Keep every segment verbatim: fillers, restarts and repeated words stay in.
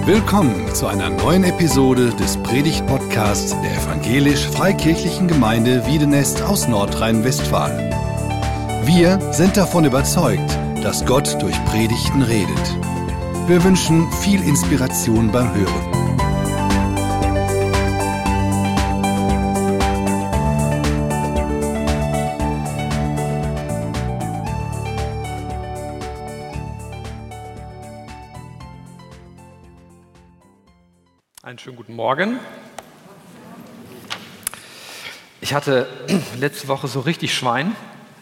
Willkommen zu einer neuen Episode des Predigt-Podcasts der Evangelisch-Freikirchlichen Gemeinde Wiedenest aus Nordrhein-Westfalen. Wir sind davon überzeugt, dass Gott durch Predigten redet. Wir wünschen viel Inspiration beim Hören. Einen schönen guten Morgen. Ich hatte letzte Woche so richtig Schwein.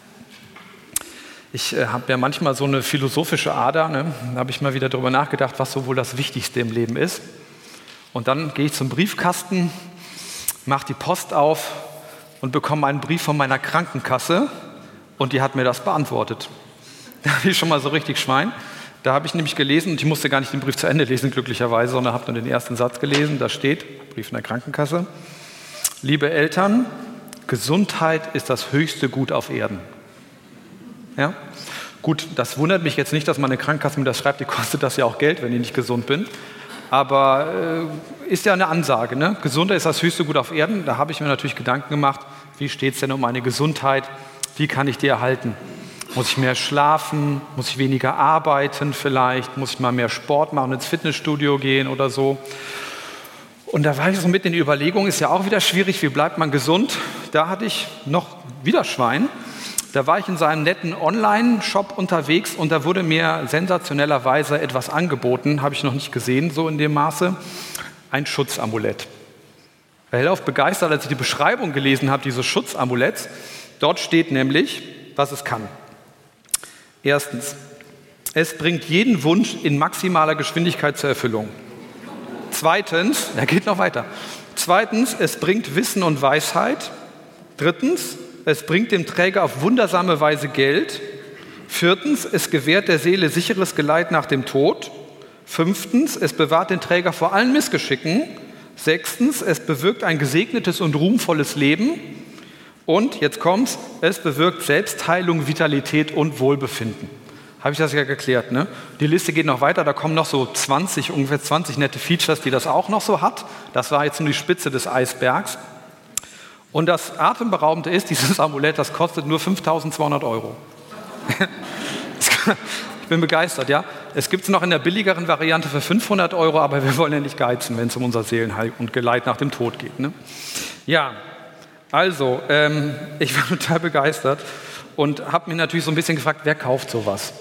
Ich äh, habe ja manchmal so eine philosophische Ader. Ne? Da habe ich mal wieder darüber nachgedacht, was so wohl das Wichtigste im Leben ist. Und dann gehe ich zum Briefkasten, mache die Post auf und bekomme einen Brief von meiner Krankenkasse und die hat mir das beantwortet. Da habe ich schon mal so richtig Schwein. Da habe ich nämlich gelesen, und ich musste gar nicht den Brief zu Ende lesen, glücklicherweise, sondern habe nur den ersten Satz gelesen. Da steht, Brief von der Krankenkasse: Liebe Eltern, Gesundheit ist das höchste Gut auf Erden. Ja? Gut, das wundert mich jetzt nicht, dass meine Krankenkasse mir das schreibt, die kostet das ja auch Geld, wenn ich nicht gesund bin. Aber äh, ist ja eine Ansage, ne? Gesundheit ist das höchste Gut auf Erden. Da habe ich mir natürlich Gedanken gemacht, wie steht es denn um meine Gesundheit? Wie kann ich die erhalten? Muss ich mehr schlafen? Muss ich weniger arbeiten vielleicht? Muss ich mal mehr Sport machen, ins Fitnessstudio gehen oder so? Und da war ich so mit in die Überlegung, ist ja auch wieder schwierig, wie bleibt man gesund? Da hatte ich noch wieder Schwein. Da war ich in seinem netten Online-Shop unterwegs und da wurde mir sensationellerweise etwas angeboten, habe ich noch nicht gesehen, so in dem Maße, ein Schutzamulett. Ich war hellauf begeistert, als ich die Beschreibung gelesen habe, dieses Schutzamuletts. Dort steht nämlich, was es kann. Erstens, es bringt jeden Wunsch in maximaler Geschwindigkeit zur Erfüllung. Zweitens, er geht noch weiter. Zweitens, es bringt Wissen und Weisheit. Drittens, es bringt dem Träger auf wundersame Weise Geld. Viertens, es gewährt der Seele sicheres Geleit nach dem Tod. Fünftens, es bewahrt den Träger vor allen Missgeschicken. Sechstens, es bewirkt ein gesegnetes und ruhmvolles Leben. Und, jetzt kommt's, es bewirkt Selbstheilung, Vitalität und Wohlbefinden. Habe ich das ja geklärt, ne? Die Liste geht noch weiter, da kommen noch so zwanzig, ungefähr zwanzig nette Features, die das auch noch so hat. Das war jetzt nur die Spitze des Eisbergs. Und das Atemberaubende ist, dieses Amulett, das kostet nur fünftausendzweihundert Euro. Ich bin begeistert, ja. Es gibt es noch in der billigeren Variante für fünfhundert Euro, aber wir wollen ja nicht geizen, wenn es um unser Seelenheil und Geleit nach dem Tod geht, ne? Ja. Also, ähm, ich war total begeistert und habe mich natürlich so ein bisschen gefragt, wer kauft sowas?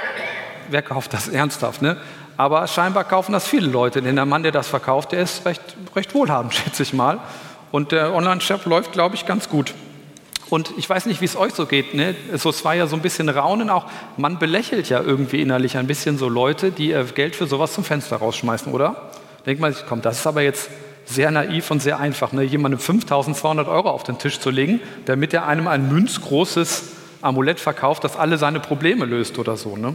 Wer kauft das ernsthaft, ne? Aber scheinbar kaufen das viele Leute, denn der Mann, der das verkauft, der ist recht, recht wohlhabend, schätze ich mal. Und der Online-Shop läuft, glaube ich, ganz gut. Und ich weiß nicht, wie es euch so geht, ne? So, es war ja so ein bisschen Raunen auch. Man belächelt ja irgendwie innerlich ein bisschen so Leute, die ihr Geld für sowas zum Fenster rausschmeißen, oder? Denkt man sich, komm, das ist aber jetzt sehr naiv und sehr einfach, ne? Jemandem fünftausendzweihundert Euro auf den Tisch zu legen, damit er einem ein münzgroßes Amulett verkauft, das alle seine Probleme löst oder so, ne?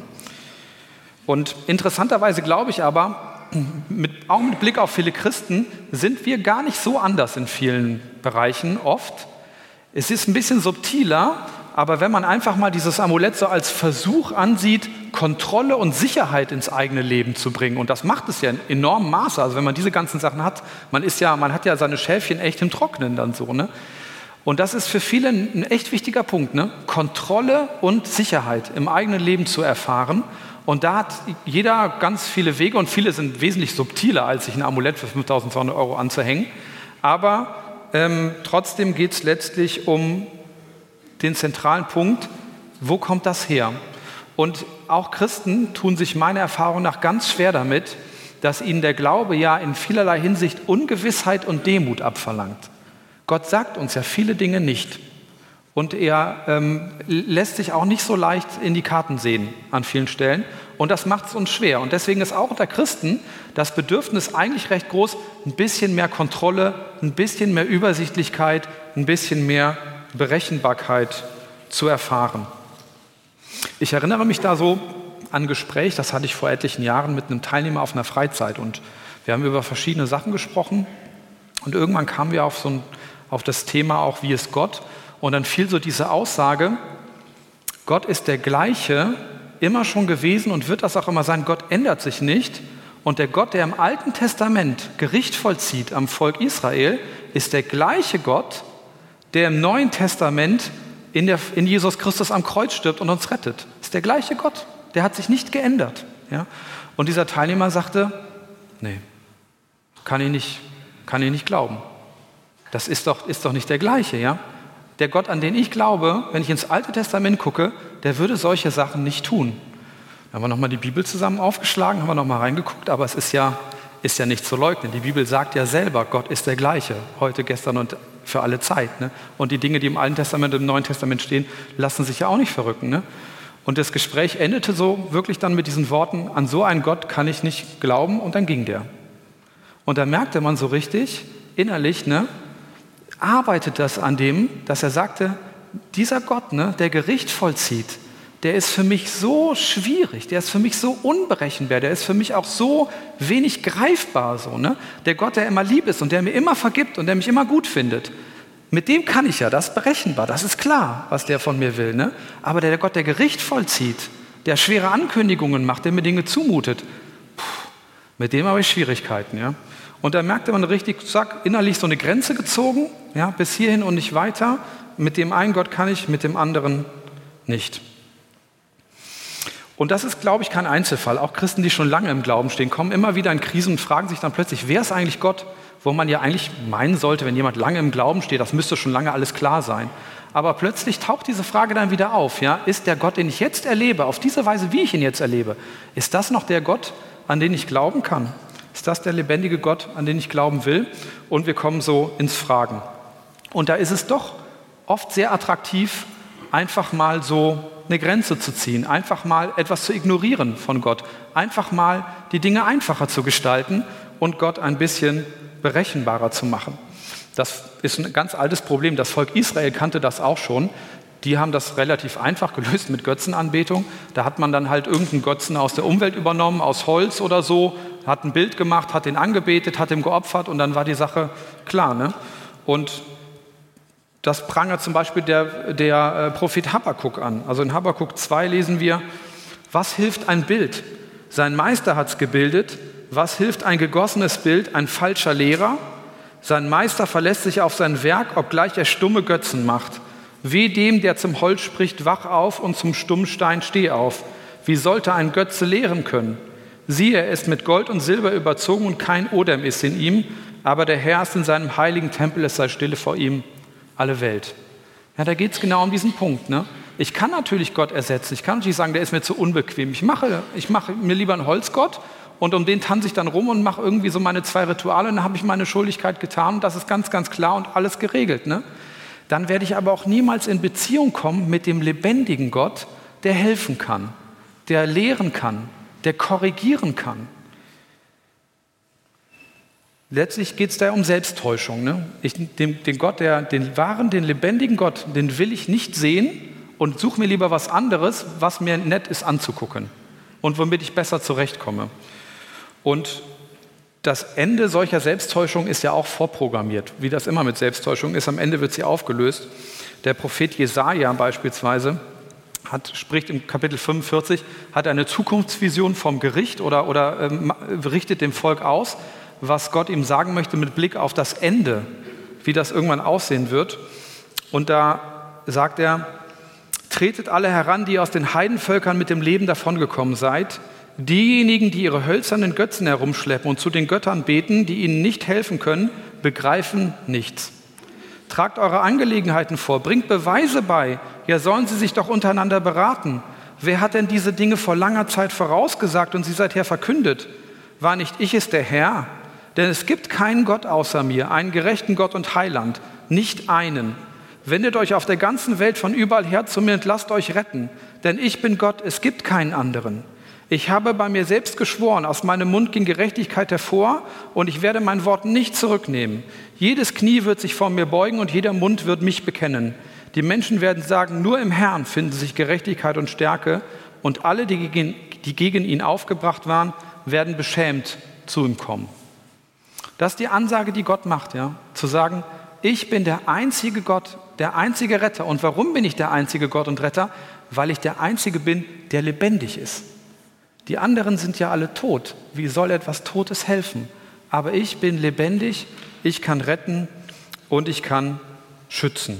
Und interessanterweise glaube ich aber, mit, auch mit Blick auf viele Christen, sind wir gar nicht so anders in vielen Bereichen oft. Es ist ein bisschen subtiler, aber wenn man einfach mal dieses Amulett so als Versuch ansieht, Kontrolle und Sicherheit ins eigene Leben zu bringen, und das macht es ja in enormem Maße, also wenn man diese ganzen Sachen hat, man ist ja, man hat ja seine Schäfchen echt im Trocknen dann so, ne? Und das ist für viele ein echt wichtiger Punkt, ne? Kontrolle und Sicherheit im eigenen Leben zu erfahren. Und da hat jeder ganz viele Wege und viele sind wesentlich subtiler, als sich ein Amulett für fünftausendzweihundert Euro anzuhängen. Aber ähm, trotzdem geht es letztlich um den zentralen Punkt, wo kommt das her? Und auch Christen tun sich meiner Erfahrung nach ganz schwer damit, dass ihnen der Glaube ja in vielerlei Hinsicht Ungewissheit und Demut abverlangt. Gott sagt uns ja viele Dinge nicht. Und er ähm, lässt sich auch nicht so leicht in die Karten sehen an vielen Stellen. Und das macht es uns schwer. Und deswegen ist auch unter Christen das Bedürfnis eigentlich recht groß, ein bisschen mehr Kontrolle, ein bisschen mehr Übersichtlichkeit, ein bisschen mehr Berechenbarkeit zu erfahren. Ich erinnere mich da so an ein Gespräch, das hatte ich vor etlichen Jahren mit einem Teilnehmer auf einer Freizeit. Und wir haben über verschiedene Sachen gesprochen. Und irgendwann kamen wir auf, so ein, auf das Thema auch, wie ist Gott? Und dann fiel so diese Aussage, Gott ist der gleiche, immer schon gewesen und wird das auch immer sein. Gott ändert sich nicht Und der Gott, der im Alten Testament Gericht vollzieht am Volk Israel, ist der gleiche Gott, der im Neuen Testament in, der, in Jesus Christus am Kreuz stirbt und uns rettet. Ist der gleiche Gott. Der hat sich nicht geändert. Ja? Und dieser Teilnehmer sagte, nee, kann ich nicht, kann ich nicht glauben. Das ist doch, ist doch nicht der gleiche. Ja? Der Gott, an den ich glaube, wenn ich ins Alte Testament gucke, der würde solche Sachen nicht tun. Da haben wir nochmal die Bibel zusammen aufgeschlagen, haben wir nochmal reingeguckt, aber es ist ja, ist ja nicht zu leugnen. Die Bibel sagt ja selber, Gott ist der gleiche, heute, gestern und für alle Zeit. Ne? Und die Dinge, die im Alten Testament und im Neuen Testament stehen, lassen sich ja auch nicht verrücken. Ne? Und das Gespräch endete so wirklich dann mit diesen Worten, an so einen Gott kann ich nicht glauben, und dann ging der. Und da merkte man so richtig, innerlich, ne, arbeitet das an dem, dass er sagte, dieser Gott, ne, der Gericht vollzieht, der ist für mich so schwierig, der ist für mich so unberechenbar, der ist für mich auch so wenig greifbar. So, ne? Der Gott, der immer lieb ist und der mir immer vergibt und der mich immer gut findet, mit dem kann ich ja, das ist berechenbar, das ist klar, was der von mir will. Ne? Aber der Gott, der Gericht vollzieht, der schwere Ankündigungen macht, der mir Dinge zumutet, puh, mit dem habe ich Schwierigkeiten. Ja? Und da merkte man richtig, zack, innerlich so eine Grenze gezogen, ja, bis hierhin und nicht weiter. Mit dem einen Gott kann ich, mit dem anderen nicht. Und das ist, glaube ich, kein Einzelfall. Auch Christen, die schon lange im Glauben stehen, kommen immer wieder in Krisen und fragen sich dann plötzlich, wer ist eigentlich Gott? Wo man ja eigentlich meinen sollte, wenn jemand lange im Glauben steht, das müsste schon lange alles klar sein. Aber plötzlich taucht diese Frage dann wieder auf. Ja? Ist der Gott, den ich jetzt erlebe, auf diese Weise, wie ich ihn jetzt erlebe, ist das noch der Gott, an den ich glauben kann? Ist das der lebendige Gott, an den ich glauben will? Und wir kommen so ins Fragen. Und da ist es doch oft sehr attraktiv, einfach mal so eine Grenze zu ziehen, einfach mal etwas zu ignorieren von Gott, einfach mal die Dinge einfacher zu gestalten und Gott ein bisschen berechenbarer zu machen. Das ist ein ganz altes Problem. Das Volk Israel kannte das auch schon. Die haben das relativ einfach gelöst mit Götzenanbetung. Da hat man dann halt irgendeinen Götzen aus der Umwelt übernommen, aus Holz oder so, hat ein Bild gemacht, hat den angebetet, hat ihm geopfert und dann war die Sache klar. Ne? Und das prangert zum Beispiel der, der Prophet Habakuk an. Also in Habakuk zwei lesen wir, was hilft ein Bild? Sein Meister hat es gebildet. Was hilft ein gegossenes Bild? Ein falscher Lehrer. Sein Meister verlässt sich auf sein Werk, obgleich er stumme Götzen macht. Weh dem, der zum Holz spricht, wach auf, und zum Stummstein steh auf. Wie sollte ein Götze lehren können? Siehe, er ist mit Gold und Silber überzogen und kein Odem ist in ihm, aber der Herr ist in seinem heiligen Tempel, es sei stille vor ihm alle Welt. Ja, da geht es genau um diesen Punkt. Ne? Ich kann natürlich Gott ersetzen. Ich kann natürlich sagen, der ist mir zu unbequem. Ich mache, ich mache mir lieber einen Holzgott und um den tanze ich dann rum und mache irgendwie so meine zwei Rituale und dann habe ich meine Schuldigkeit getan und das ist ganz, ganz klar und alles geregelt. Ne? Dann werde ich aber auch niemals in Beziehung kommen mit dem lebendigen Gott, der helfen kann, der lehren kann, der korrigieren kann. Letztlich geht es da um Selbsttäuschung. Ne? Ich, den, den Gott, der, den wahren, den lebendigen Gott, den will ich nicht sehen und suche mir lieber was anderes, was mir nett ist anzugucken und womit ich besser zurechtkomme. Und das Ende solcher Selbsttäuschung ist ja auch vorprogrammiert, wie das immer mit Selbsttäuschung ist. Am Ende wird sie aufgelöst. Der Prophet Jesaja beispielsweise hat, spricht im Kapitel fünfundvierzig, hat eine Zukunftsvision vom Gericht oder, oder ähm, richtet dem Volk aus, was Gott ihm sagen möchte mit Blick auf das Ende, wie das irgendwann aussehen wird. Und da sagt er, tretet alle heran, die aus den Heidenvölkern mit dem Leben davongekommen seid, diejenigen, die ihre hölzernen Götzen herumschleppen und zu den Göttern beten, die ihnen nicht helfen können, begreifen nichts. Tragt eure Angelegenheiten vor, bringt Beweise bei, ja sollen sie sich doch untereinander beraten. Wer hat denn diese Dinge vor langer Zeit vorausgesagt und sie seither verkündet? War nicht ich es der Herr? Denn es gibt keinen Gott außer mir, einen gerechten Gott und Heiland, nicht einen. Wendet euch auf der ganzen Welt von überall her zu mir und lasst euch retten, denn ich bin Gott, es gibt keinen anderen. Ich habe bei mir selbst geschworen, aus meinem Mund ging Gerechtigkeit hervor und ich werde mein Wort nicht zurücknehmen. Jedes Knie wird sich vor mir beugen und jeder Mund wird mich bekennen. Die Menschen werden sagen, nur im Herrn finden sich Gerechtigkeit und Stärke und alle, die gegen, die gegen ihn aufgebracht waren, werden beschämt zu ihm kommen. Das ist die Ansage, die Gott macht, ja, zu sagen, ich bin der einzige Gott, der einzige Retter. Und warum bin ich der einzige Gott und Retter? Weil ich der Einzige bin, der lebendig ist. Die anderen sind ja alle tot. Wie soll etwas Totes helfen? Aber ich bin lebendig, ich kann retten und ich kann schützen.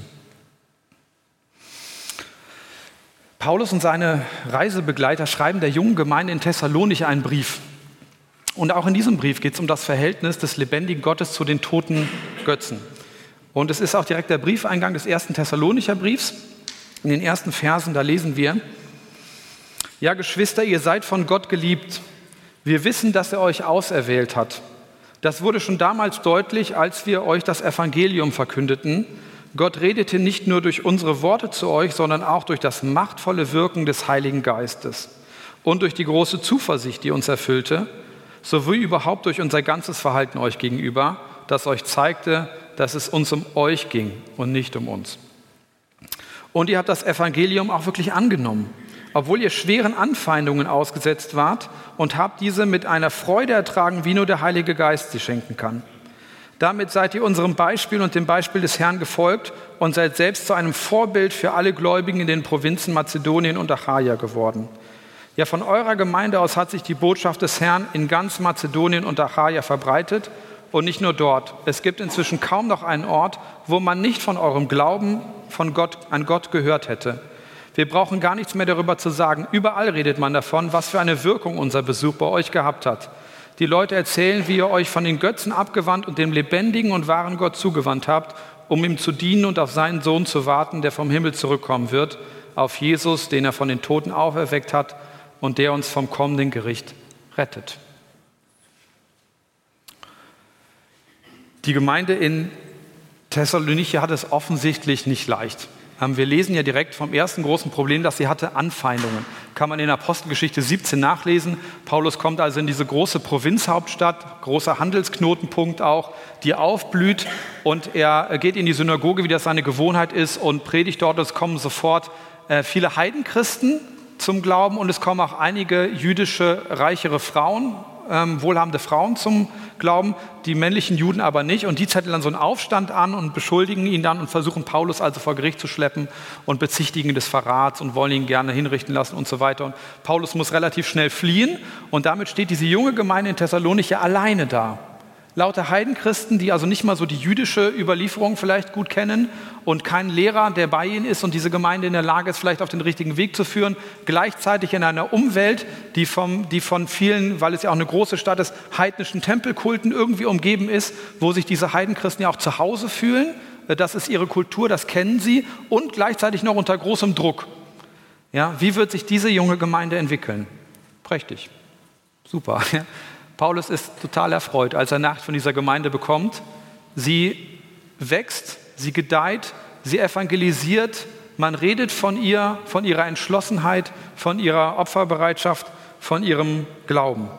Paulus und seine Reisebegleiter schreiben der jungen Gemeinde in Thessalonich einen Brief. Und auch in diesem Brief geht es um das Verhältnis des lebendigen Gottes zu den toten Götzen. Und es ist auch direkt der Briefeingang des ersten Thessalonicher Briefs. In den ersten Versen, da lesen wir: Ja, Geschwister, ihr seid von Gott geliebt. Wir wissen, dass er euch auserwählt hat. Das wurde schon damals deutlich, als wir euch das Evangelium verkündeten. Gott redete nicht nur durch unsere Worte zu euch, sondern auch durch das machtvolle Wirken des Heiligen Geistes und durch die große Zuversicht, die uns erfüllte, sowie überhaupt durch unser ganzes Verhalten euch gegenüber, das euch zeigte, dass es uns um euch ging und nicht um uns. Und ihr habt das Evangelium auch wirklich angenommen, obwohl ihr schweren Anfeindungen ausgesetzt wart, und habt diese mit einer Freude ertragen, wie nur der Heilige Geist sie schenken kann. Damit seid ihr unserem Beispiel und dem Beispiel des Herrn gefolgt und seid selbst zu einem Vorbild für alle Gläubigen in den Provinzen Mazedonien und Achaia geworden. Ja, von eurer Gemeinde aus hat sich die Botschaft des Herrn in ganz Mazedonien und Achaia verbreitet, und nicht nur dort. Es gibt inzwischen kaum noch einen Ort, wo man nicht von eurem Glauben von Gott, an Gott gehört hätte. Wir brauchen gar nichts mehr darüber zu sagen. Überall redet man davon, was für eine Wirkung unser Besuch bei euch gehabt hat. Die Leute erzählen, wie ihr euch von den Götzen abgewandt und dem lebendigen und wahren Gott zugewandt habt, um ihm zu dienen und auf seinen Sohn zu warten, der vom Himmel zurückkommen wird, auf Jesus, den er von den Toten auferweckt hat und der uns vom kommenden Gericht rettet. Die Gemeinde in Thessalonich hat es offensichtlich nicht leicht. Wir lesen ja direkt vom ersten großen Problem, das sie hatte: Anfeindungen. Kann man in Apostelgeschichte siebzehn nachlesen. Paulus kommt also in diese große Provinzhauptstadt, großer Handelsknotenpunkt auch, die aufblüht, und er geht in die Synagoge, wie das seine Gewohnheit ist, und predigt dort. Es kommen sofort äh, viele Heidenchristen zum Glauben, und es kommen auch einige jüdische, reichere Frauen, ähm, wohlhabende Frauen zum Glauben, die männlichen Juden aber nicht. Und die zetteln dann so einen Aufstand an und beschuldigen ihn dann und versuchen Paulus also vor Gericht zu schleppen und bezichtigen des Verrats und wollen ihn gerne hinrichten lassen und so weiter. Und Paulus muss relativ schnell fliehen, und damit steht diese junge Gemeinde in Thessalonich ja alleine da. Lauter Heidenchristen, die also nicht mal so die jüdische Überlieferung vielleicht gut kennen, und kein Lehrer, der bei ihnen ist und diese Gemeinde in der Lage ist, vielleicht auf den richtigen Weg zu führen. Gleichzeitig in einer Umwelt, die, vom, die von vielen, weil es ja auch eine große Stadt ist, heidnischen Tempelkulten irgendwie umgeben ist, wo sich diese Heidenchristen ja auch zu Hause fühlen. Das ist ihre Kultur, das kennen sie, und gleichzeitig noch unter großem Druck. Ja, wie wird sich diese junge Gemeinde entwickeln? Prächtig. Super. Paulus ist total erfreut, als er Nachricht von dieser Gemeinde bekommt. Sie wächst, sie gedeiht, sie evangelisiert. Man redet von ihr, von ihrer Entschlossenheit, von ihrer Opferbereitschaft, von ihrem Glauben.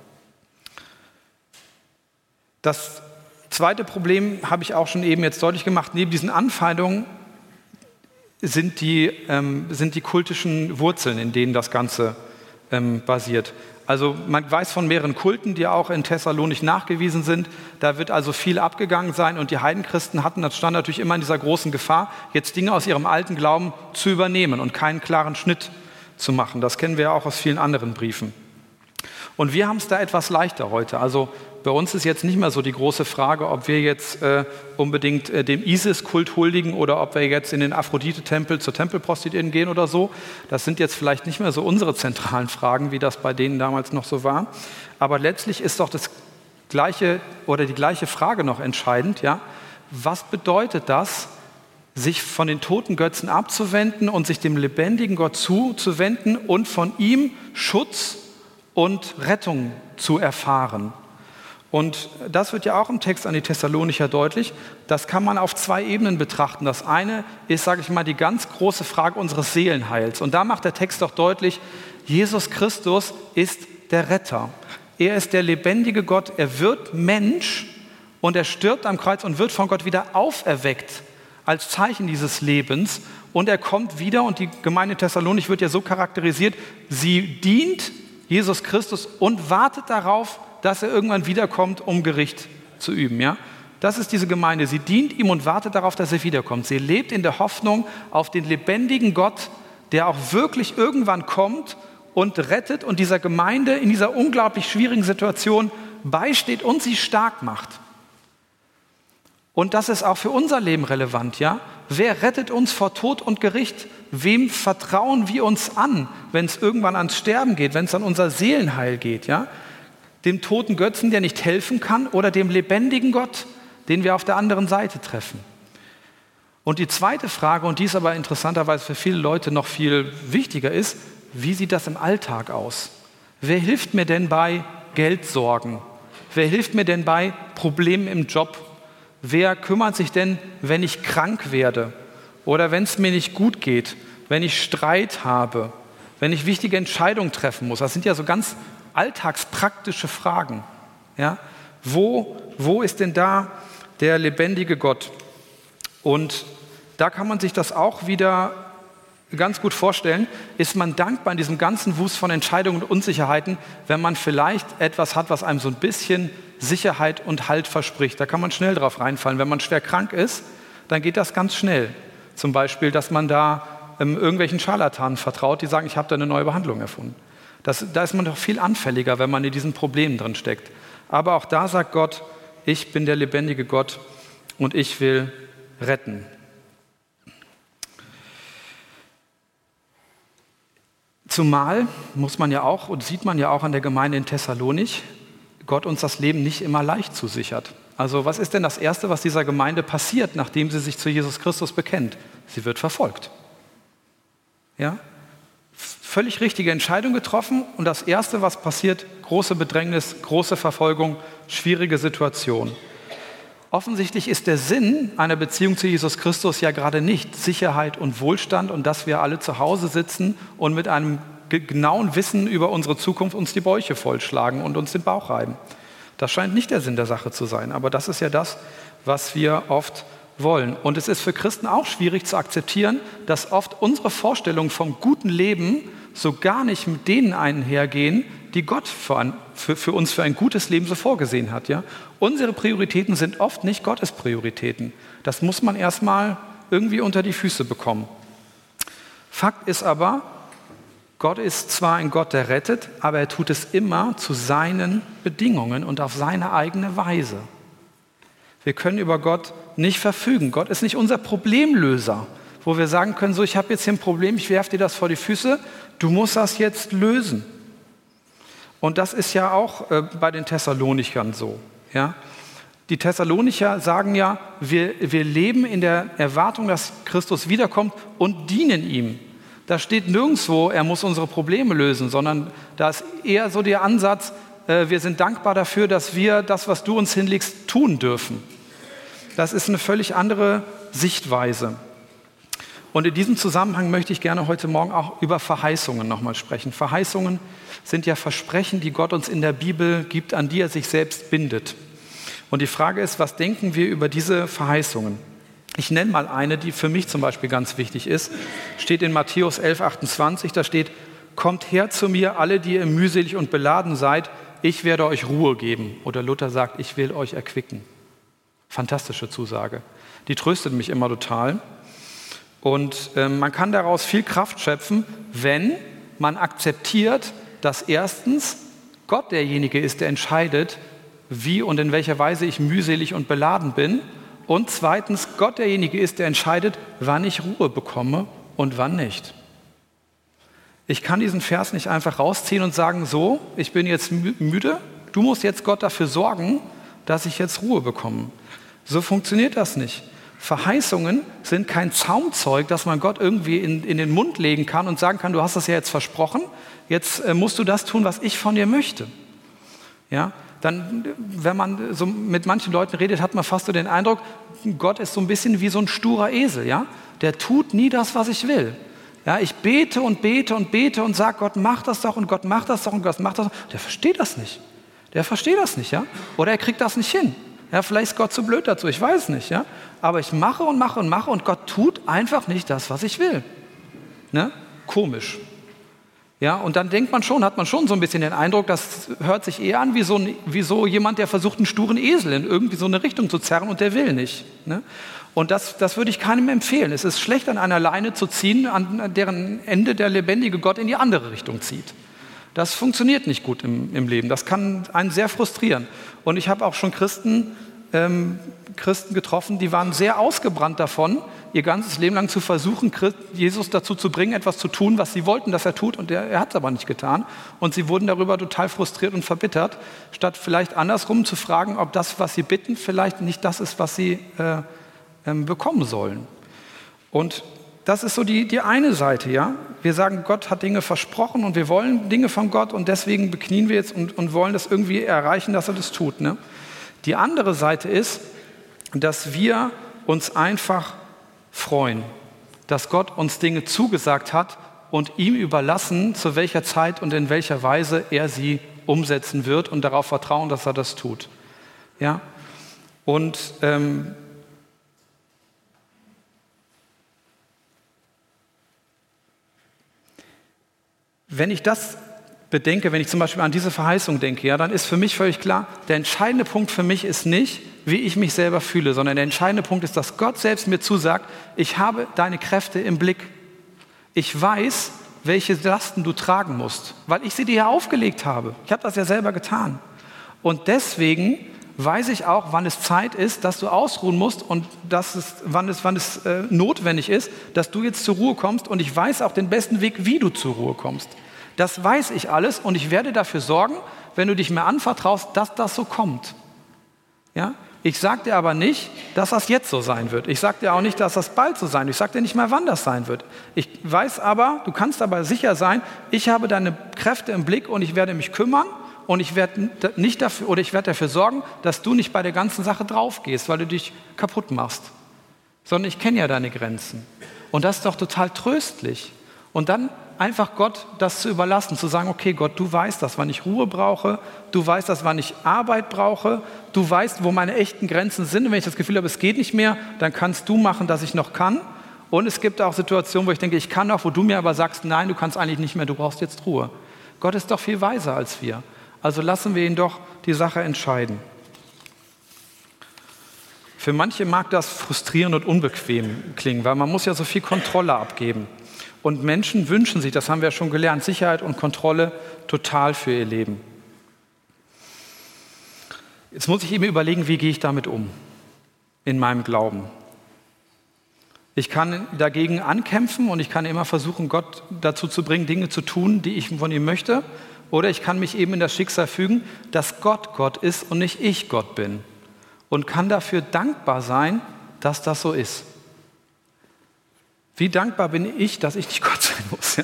Das zweite Problem habe ich auch schon eben jetzt deutlich gemacht. Neben diesen Anfeindungen sind die, ähm, sind die kultischen Wurzeln, in denen das Ganze ähm, basiert. Also man weiß von mehreren Kulten, die auch in Thessalonich nachgewiesen sind. Da wird also viel abgegangen sein, und die Heidenchristen hatten, das stand natürlich immer in dieser großen Gefahr, jetzt Dinge aus ihrem alten Glauben zu übernehmen und keinen klaren Schnitt zu machen. Das kennen wir ja auch aus vielen anderen Briefen. Und wir haben es da etwas leichter heute. Also bei uns ist jetzt nicht mehr so die große Frage, ob wir jetzt äh, unbedingt äh, dem Isis-Kult huldigen oder ob wir jetzt in den Aphrodite-Tempel zur Tempelprostituierten gehen oder so. Das sind jetzt vielleicht nicht mehr so unsere zentralen Fragen, wie das bei denen damals noch so war. Aber letztlich ist doch das gleiche oder die gleiche Frage noch entscheidend. Ja? Was bedeutet das, sich von den toten Götzen abzuwenden und sich dem lebendigen Gott zuzuwenden und von ihm Schutz und Rettung zu erfahren? Und das wird ja auch im Text an die Thessalonicher deutlich. Das kann man auf zwei Ebenen betrachten. Das eine ist, sage ich mal, die ganz große Frage unseres Seelenheils. Und da macht der Text doch deutlich, Jesus Christus ist der Retter. Er ist der lebendige Gott. Er wird Mensch, und er stirbt am Kreuz und wird von Gott wieder auferweckt als Zeichen dieses Lebens. Und er kommt wieder, und die Gemeinde Thessalonich wird ja so charakterisiert, sie dient Jesus Christus und wartet darauf, dass er irgendwann wiederkommt, um Gericht zu üben. Ja? Das ist diese Gemeinde. Sie dient ihm und wartet darauf, dass er wiederkommt. Sie lebt in der Hoffnung auf den lebendigen Gott, der auch wirklich irgendwann kommt, und rettet und dieser Gemeinde in dieser unglaublich schwierigen Situation beisteht und sie stark macht. Und das ist auch für unser Leben relevant, ja? Wer rettet uns vor Tod und Gericht? Wem vertrauen wir uns an, wenn es irgendwann ans Sterben geht, wenn es an unser Seelenheil geht, ja? Dem toten Götzen, der nicht helfen kann, oder dem lebendigen Gott, den wir auf der anderen Seite treffen? Und die zweite Frage, und die ist aber interessanterweise für viele Leute noch viel wichtiger, ist, wie sieht das im Alltag aus? Wer hilft mir denn bei Geldsorgen? Wer hilft mir denn bei Problemen im Job? Wer kümmert sich denn, wenn ich krank werde oder wenn es mir nicht gut geht, wenn ich Streit habe, wenn ich wichtige Entscheidungen treffen muss? Das sind ja so ganz alltagspraktische Fragen. Ja? Wo, wo ist denn da der lebendige Gott? Und da kann man sich das auch wieder ganz gut vorstellen. Ist man dankbar in diesem ganzen Wust von Entscheidungen und Unsicherheiten, wenn man vielleicht etwas hat, was einem so ein bisschen Sicherheit und Halt verspricht? Da kann man schnell drauf reinfallen. Wenn man schwer krank ist, dann geht das ganz schnell. Zum Beispiel, dass man da ähm, irgendwelchen Scharlatanen vertraut, die sagen, ich habe da eine neue Behandlung erfunden. Das, da ist man doch viel anfälliger, wenn man in diesen Problemen drin steckt. Aber auch da sagt Gott, ich bin der lebendige Gott und ich will retten. Zumal muss man ja auch und sieht man ja auch an der Gemeinde in Thessalonich, Gott uns das Leben nicht immer leicht zusichert. Also was ist denn das Erste, was dieser Gemeinde passiert, nachdem sie sich zu Jesus Christus bekennt? Sie wird verfolgt. Ja? Völlig richtige Entscheidung getroffen und das Erste, was passiert, große Bedrängnis, große Verfolgung, schwierige Situation. Offensichtlich ist der Sinn einer Beziehung zu Jesus Christus ja gerade nicht Sicherheit und Wohlstand und dass wir alle zu Hause sitzen und mit einem genauen Wissen über unsere Zukunft uns die Bäuche vollschlagen und uns den Bauch reiben. Das scheint nicht der Sinn der Sache zu sein, aber das ist ja das, was wir oft wollen. Und es ist für Christen auch schwierig zu akzeptieren, dass oft unsere Vorstellungen vom guten Leben so gar nicht mit denen einhergehen, die Gott für, ein, für, für uns für ein gutes Leben so vorgesehen hat. Ja? Unsere Prioritäten sind oft nicht Gottes Prioritäten. Das muss man erstmal irgendwie unter die Füße bekommen. Fakt ist aber, Gott ist zwar ein Gott, der rettet, aber er tut es immer zu seinen Bedingungen und auf seine eigene Weise. Wir können über Gott nicht verfügen. Gott ist nicht unser Problemlöser, wo wir sagen können, so, ich habe jetzt hier ein Problem, ich werfe dir das vor die Füße, du musst das jetzt lösen. Und das ist ja auch äh, bei den Thessalonichern so. Ja? Die Thessalonicher sagen ja, wir, wir leben in der Erwartung, dass Christus wiederkommt und dienen ihm. Da steht nirgendwo, er muss unsere Probleme lösen, sondern da ist eher so der Ansatz, äh, wir sind dankbar dafür, dass wir das, was du uns hinlegst, tun dürfen. Das ist eine völlig andere Sichtweise. Und in diesem Zusammenhang möchte ich gerne heute Morgen auch über Verheißungen nochmal sprechen. Verheißungen sind ja Versprechen, die Gott uns in der Bibel gibt, an die er sich selbst bindet. Und die Frage ist, was denken wir über diese Verheißungen? Ich nenne mal eine, die für mich zum Beispiel ganz wichtig ist. Steht in Matthäus elf, achtundzwanzig, da steht, kommt her zu mir, alle, die ihr mühselig und beladen seid, ich werde euch Ruhe geben. Oder Luther sagt, ich will euch erquicken. Fantastische Zusage. Die tröstet mich immer total. Und äh, man kann daraus viel Kraft schöpfen, wenn man akzeptiert, dass erstens Gott derjenige ist, der entscheidet, wie und in welcher Weise ich mühselig und beladen bin. Und zweitens Gott derjenige ist, der entscheidet, wann ich Ruhe bekomme und wann nicht. Ich kann diesen Vers nicht einfach rausziehen und sagen, so, ich bin jetzt müde, du musst jetzt Gott dafür sorgen, dass ich jetzt Ruhe bekomme. So funktioniert das nicht. Verheißungen sind kein Zaumzeug, das man Gott irgendwie in, in den Mund legen kann und sagen kann, du hast das ja jetzt versprochen, jetzt äh, musst du das tun, was ich von dir möchte. Ja? Dann, wenn man so mit manchen Leuten redet, hat man fast so den Eindruck, Gott ist so ein bisschen wie so ein sturer Esel. Ja? Der tut nie das, was ich will. Ja, ich bete und bete und bete und sage, Gott macht das doch und Gott macht das doch und Gott macht das doch. Der versteht das nicht. Der versteht das nicht. Ja? Oder er kriegt das nicht hin. Ja, vielleicht ist Gott zu blöd dazu, ich weiß nicht. Ja? Aber ich mache und mache und mache und Gott tut einfach nicht das, was ich will. Ne? Komisch. Ja, und dann denkt man schon, hat man schon so ein bisschen den Eindruck, das hört sich eher an wie so, ein, wie so jemand, der versucht, einen sturen Esel in irgendwie so eine Richtung zu zerren und der will nicht. Ne? Und das, das würde ich keinem empfehlen. Es ist schlecht, an einer Leine zu ziehen, an deren Ende der lebendige Gott in die andere Richtung zieht. Das funktioniert nicht gut im, im Leben. Das kann einen sehr frustrieren. Und ich habe auch schon Christen, ähm, Christen getroffen, die waren sehr ausgebrannt davon, ihr ganzes Leben lang zu versuchen, Jesus dazu zu bringen, etwas zu tun, was sie wollten, dass er tut, und er, er hat es aber nicht getan. Und sie wurden darüber total frustriert und verbittert, statt vielleicht andersrum zu fragen, ob das, was sie bitten, vielleicht nicht das ist, was sie äh, ähm, bekommen sollen. Und das ist so die, die eine Seite, ja. Wir sagen, Gott hat Dinge versprochen und wir wollen Dinge von Gott und deswegen beknien wir jetzt und, und wollen das irgendwie erreichen, dass er das tut, ne? Die andere Seite ist, dass wir uns einfach freuen, dass Gott uns Dinge zugesagt hat und ihm überlassen, zu welcher Zeit und in welcher Weise er sie umsetzen wird und darauf vertrauen, dass er das tut. Ja? Und ähm, wenn ich das bedenke, wenn ich zum Beispiel an diese Verheißung denke, ja, dann ist für mich völlig klar, der entscheidende Punkt für mich ist nicht, wie ich mich selber fühle, sondern der entscheidende Punkt ist, dass Gott selbst mir zusagt, ich habe deine Kräfte im Blick. Ich weiß, welche Lasten du tragen musst, weil ich sie dir ja aufgelegt habe. Ich habe das ja selber getan. Und deswegen weiß ich auch, wann es Zeit ist, dass du ausruhen musst und dass es, wann es, wann es äh, notwendig ist, dass du jetzt zur Ruhe kommst. Und ich weiß auch den besten Weg, wie du zur Ruhe kommst. Das weiß ich alles und ich werde dafür sorgen, wenn du dich mir anvertraust, dass das so kommt. Ja? Ich sage dir aber nicht, dass das jetzt so sein wird. Ich sage dir auch nicht, dass das bald so sein wird. Ich sage dir nicht mal, wann das sein wird. Ich weiß aber, du kannst aber sicher sein, ich habe deine Kräfte im Blick und ich werde mich kümmern und ich werde nicht dafür oder ich werde dafür sorgen, dass du nicht bei der ganzen Sache drauf gehst, weil du dich kaputt machst. Sondern ich kenne ja deine Grenzen. Und das ist doch total tröstlich. Und dann einfach Gott das zu überlassen, zu sagen, okay Gott, du weißt das, wann ich Ruhe brauche, du weißt das, wann ich Arbeit brauche, du weißt, wo meine echten Grenzen sind und wenn ich das Gefühl habe, es geht nicht mehr, dann kannst du machen, dass ich noch kann. Und es gibt auch Situationen, wo ich denke, ich kann noch, wo du mir aber sagst, nein, du kannst eigentlich nicht mehr, du brauchst jetzt Ruhe. Gott ist doch viel weiser als wir. Also lassen wir ihn doch die Sache entscheiden. Für manche mag das frustrierend und unbequem klingen, weil man muss ja so viel Kontrolle abgeben. Und Menschen wünschen sich, das haben wir ja schon gelernt, Sicherheit und Kontrolle total für ihr Leben. Jetzt muss ich eben überlegen, wie gehe ich damit um in meinem Glauben. Ich kann dagegen ankämpfen und ich kann immer versuchen, Gott dazu zu bringen, Dinge zu tun, die ich von ihm möchte. Oder ich kann mich eben in das Schicksal fügen, dass Gott Gott ist und nicht ich Gott bin. Und kann dafür dankbar sein, dass das so ist. Wie dankbar bin ich, dass ich nicht Gott sein muss. Ja?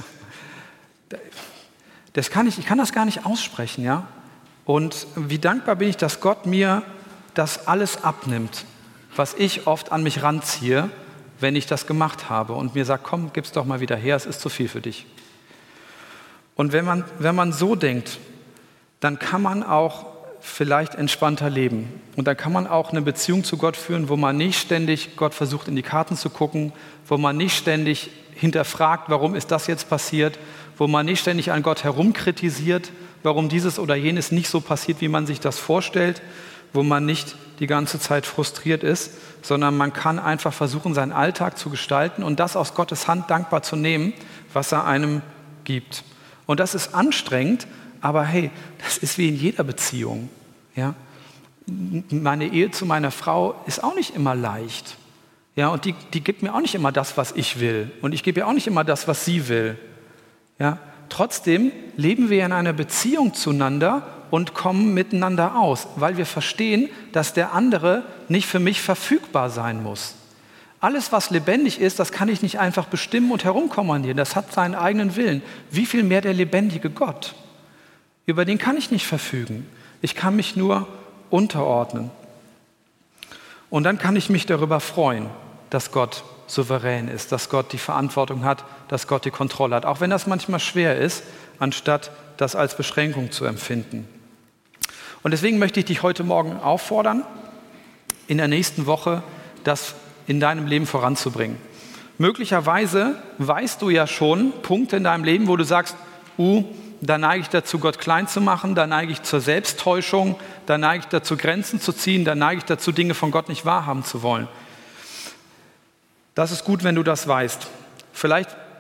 Das kann ich, ich kann das gar nicht aussprechen. Ja? Und wie dankbar bin ich, dass Gott mir das alles abnimmt, was ich oft an mich ranziehe, wenn ich das gemacht habe. Und mir sagt, komm, gib's doch mal wieder her, es ist zu viel für dich. Und wenn man, wenn man so denkt, dann kann man auch vielleicht entspannter leben. Und dann kann man auch eine Beziehung zu Gott führen, wo man nicht ständig Gott versucht, in die Karten zu gucken, wo man nicht ständig hinterfragt, warum ist das jetzt passiert, wo man nicht ständig an Gott herumkritisiert, warum dieses oder jenes nicht so passiert, wie man sich das vorstellt, wo man nicht die ganze Zeit frustriert ist, sondern man kann einfach versuchen, seinen Alltag zu gestalten und das aus Gottes Hand dankbar zu nehmen, was er einem gibt. Und das ist anstrengend, aber hey, das ist wie in jeder Beziehung. Ja? Meine Ehe zu meiner Frau ist auch nicht immer leicht. Ja, und die, die gibt mir auch nicht immer das, was ich will. Und ich gebe ihr auch nicht immer das, was sie will. Ja? Trotzdem leben wir in einer Beziehung zueinander und kommen miteinander aus, weil wir verstehen, dass der andere nicht für mich verfügbar sein muss. Alles, was lebendig ist, das kann ich nicht einfach bestimmen und herumkommandieren. Das hat seinen eigenen Willen. Wie viel mehr der lebendige Gott? Über den kann ich nicht verfügen. Ich kann mich nur unterordnen. Und dann kann ich mich darüber freuen, dass Gott souverän ist, dass Gott die Verantwortung hat, dass Gott die Kontrolle hat. Auch wenn das manchmal schwer ist, anstatt das als Beschränkung zu empfinden. Und deswegen möchte ich dich heute Morgen auffordern, in der nächsten Woche das in deinem Leben voranzubringen. Möglicherweise weißt du ja schon Punkte in deinem Leben, wo du sagst, uh, da neige ich dazu, Gott klein zu machen, da neige ich zur Selbsttäuschung, da neige ich dazu, Grenzen zu ziehen, da neige ich dazu, Dinge von Gott nicht wahrhaben zu wollen. Das ist gut, wenn du das weißt. Vielleicht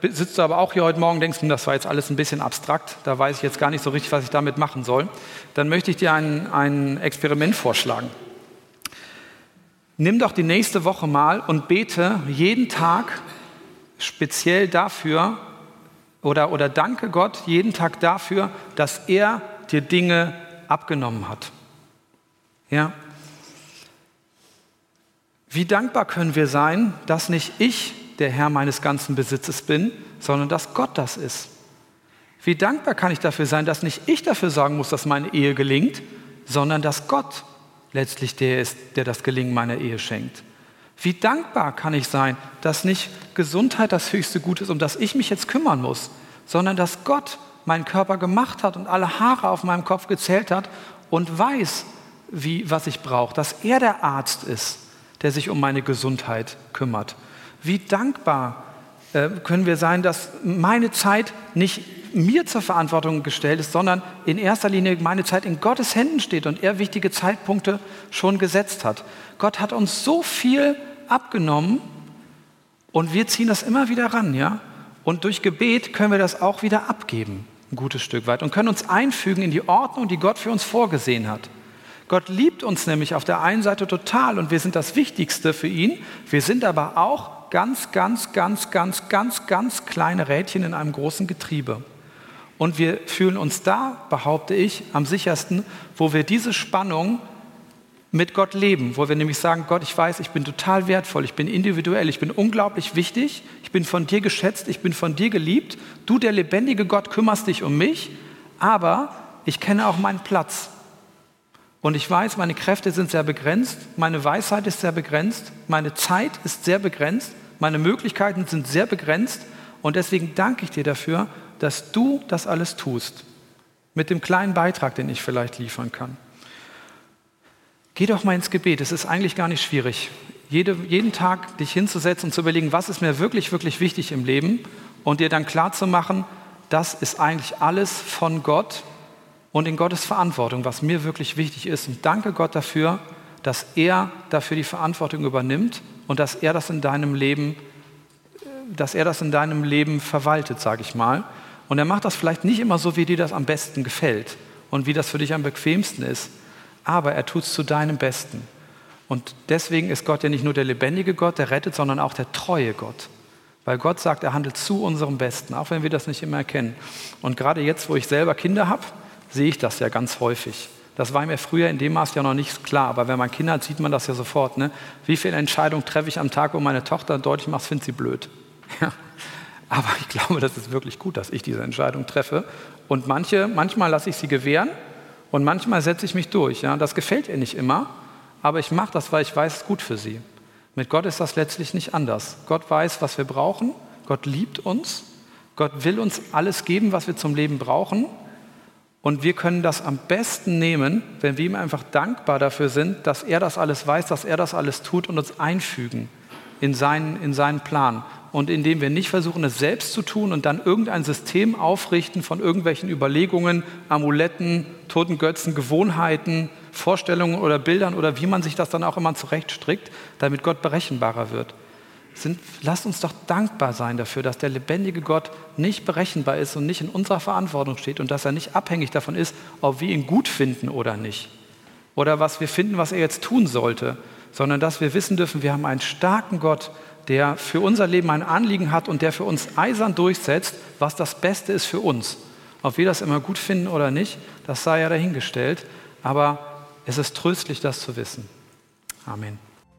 sitzt du aber auch hier heute Morgen und denkst, das war jetzt alles ein bisschen abstrakt, da weiß ich jetzt gar nicht so richtig, was ich damit machen soll. Dann möchte ich dir ein, ein Experiment vorschlagen. Nimm doch die nächste Woche mal und bete jeden Tag speziell dafür oder, oder danke Gott jeden Tag dafür, dass er dir Dinge abgenommen hat. Ja? Wie dankbar können wir sein, dass nicht ich der Herr meines ganzen Besitzes bin, sondern dass Gott das ist. Wie dankbar kann ich dafür sein, dass nicht ich dafür sorgen muss, dass meine Ehe gelingt, sondern dass Gott letztlich der ist, der das Gelingen meiner Ehe schenkt. Wie dankbar kann ich sein, dass nicht Gesundheit das höchste Gut ist, um das ich mich jetzt kümmern muss, sondern dass Gott meinen Körper gemacht hat und alle Haare auf meinem Kopf gezählt hat und weiß, wie, was ich brauche, dass er der Arzt ist, der sich um meine Gesundheit kümmert. Wie dankbar äh, können wir sein, dass meine Zeit nicht mir zur Verantwortung gestellt ist, sondern in erster Linie meine Zeit in Gottes Händen steht und er wichtige Zeitpunkte schon gesetzt hat. Gott hat uns so viel abgenommen und wir ziehen das immer wieder ran, ja? Und durch Gebet können wir das auch wieder abgeben, ein gutes Stück weit, und können uns einfügen in die Ordnung, die Gott für uns vorgesehen hat. Gott liebt uns nämlich auf der einen Seite total und wir sind das Wichtigste für ihn. Wir sind aber auch ganz, ganz, ganz, ganz, ganz, ganz kleine Rädchen in einem großen Getriebe. Und wir fühlen uns da, behaupte ich, am sichersten, wo wir diese Spannung mit Gott leben, wo wir nämlich sagen, Gott, ich weiß, ich bin total wertvoll, ich bin individuell, ich bin unglaublich wichtig, ich bin von dir geschätzt, ich bin von dir geliebt. Du, der lebendige Gott, kümmerst dich um mich, aber ich kenne auch meinen Platz. Und ich weiß, meine Kräfte sind sehr begrenzt, meine Weisheit ist sehr begrenzt, meine Zeit ist sehr begrenzt, meine Möglichkeiten sind sehr begrenzt und deswegen danke ich dir dafür, dass du das alles tust, mit dem kleinen Beitrag, den ich vielleicht liefern kann. Geh doch mal ins Gebet, es ist eigentlich gar nicht schwierig, Jede, jeden Tag dich hinzusetzen und zu überlegen, was ist mir wirklich, wirklich wichtig im Leben und dir dann klarzumachen, das ist eigentlich alles von Gott und in Gottes Verantwortung, was mir wirklich wichtig ist. Und danke Gott dafür, dass er dafür die Verantwortung übernimmt und dass er das in deinem Leben, dass er das in deinem Leben verwaltet, sage ich mal. Und er macht das vielleicht nicht immer so, wie dir das am besten gefällt und wie das für dich am bequemsten ist, aber er tut es zu deinem Besten. Und deswegen ist Gott ja nicht nur der lebendige Gott, der rettet, sondern auch der treue Gott. Weil Gott sagt, er handelt zu unserem Besten, auch wenn wir das nicht immer erkennen. Und gerade jetzt, wo ich selber Kinder habe, sehe ich das ja ganz häufig. Das war mir früher in dem Maß ja noch nicht klar, aber wenn man Kinder hat, sieht man das ja sofort. Ne? Wie viele Entscheidungen treffe ich am Tag, wo meine Tochter deutlich macht, findet sie blöd. Ja. Aber ich glaube, das ist wirklich gut, dass ich diese Entscheidung treffe. Und manche, manchmal lasse ich sie gewähren und manchmal setze ich mich durch. Ja? Das gefällt ihr nicht immer, aber ich mache das, weil ich weiß, es ist gut für sie. Mit Gott ist das letztlich nicht anders. Gott weiß, was wir brauchen. Gott liebt uns. Gott will uns alles geben, was wir zum Leben brauchen. Und wir können das am besten nehmen, wenn wir ihm einfach dankbar dafür sind, dass er das alles weiß, dass er das alles tut und uns einfügen in seinen, in seinen Plan. Und indem wir nicht versuchen, es selbst zu tun und dann irgendein System aufrichten von irgendwelchen Überlegungen, Amuletten, toten Götzen, Gewohnheiten, Vorstellungen oder Bildern oder wie man sich das dann auch immer zurechtstrickt, damit Gott berechenbarer wird. Sind, lasst uns doch dankbar sein dafür, dass der lebendige Gott nicht berechenbar ist und nicht in unserer Verantwortung steht und dass er nicht abhängig davon ist, ob wir ihn gut finden oder nicht. Oder was wir finden, was er jetzt tun sollte, sondern dass wir wissen dürfen, wir haben einen starken Gott, der für unser Leben ein Anliegen hat und der für uns eisern durchsetzt, was das Beste ist für uns. Ob wir das immer gut finden oder nicht, das sei ja dahingestellt, aber es ist tröstlich, das zu wissen. Amen.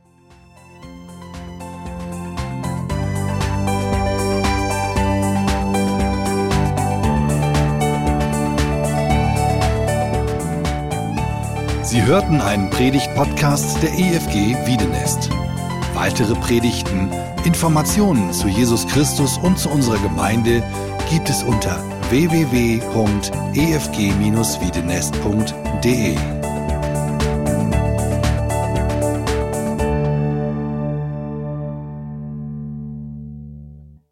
Sie hörten einen Predigt-Podcast der E F G Wiedenest. Weitere Predigten, Informationen zu Jesus Christus und zu unserer Gemeinde gibt es unter w w w punkt e f g dash wiedenest punkt d e.